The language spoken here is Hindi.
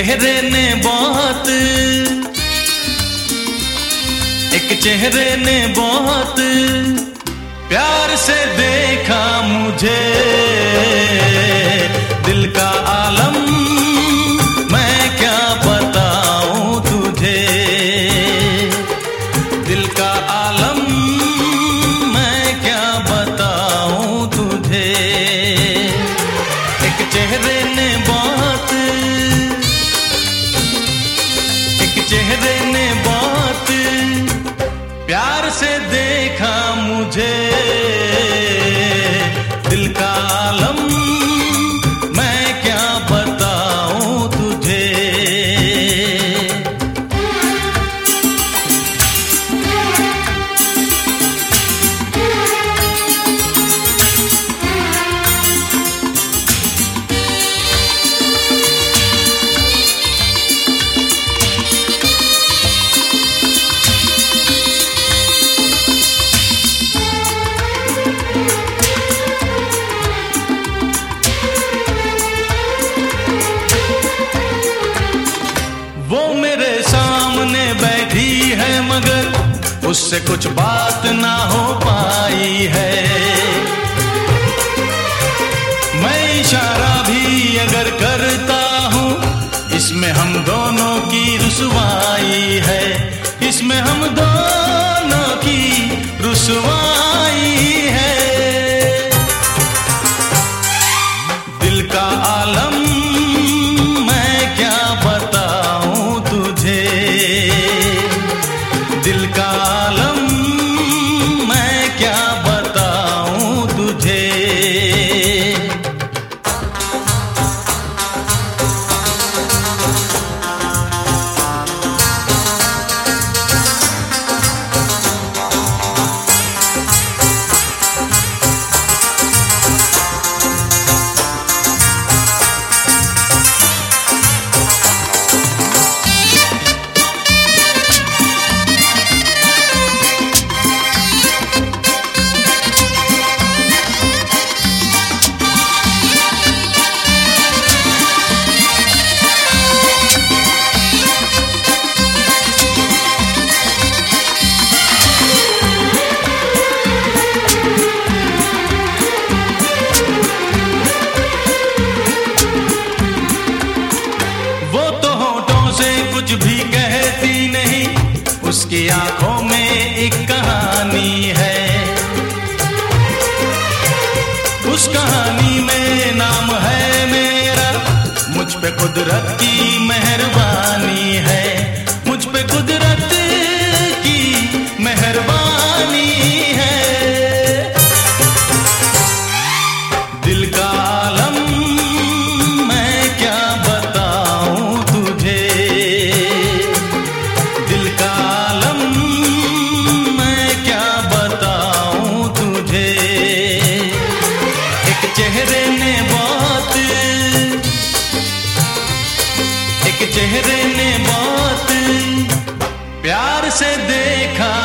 चेहरे ने बहुत, एक चेहरे ने बहुत प्यार से देखा मुझे। दिल का आलम मैं क्या बताऊं तुझे, दिल का आलम मैं क्या बताऊं तुझे। एक चेहरे ने बहुत, एक चेहरे ने बहुत प्यार से देखा मुझे। दिल का आलम मैं क्या बताऊं तुझे। वो मेरे सामने बैठी है मगर उससे कुछ बात ना हो पाई है। मैं इशारा भी अगर करता हूँ इसमें हम दोनों की रुसवाई है, इसमें हम दोनों की रुसवाई है। दिल का आलम दिल का आलम मैं क्या बताऊं तुझे। कुछ भी कहती नहीं, उसकी आंखों में एक कहानी है। उस कहानी में नाम है मेरा, मुझ पे कुदरत की मेहरबानी है, मुझ पे कुदरत की मेहरबानी है। दिल का आलम मैं क्या बताऊं तुझे, दिल का आलम मैं क्या बताऊं तुझे। एक चेहरे ने बहुत, एक चेहरे ने बहुत प्यार से देखा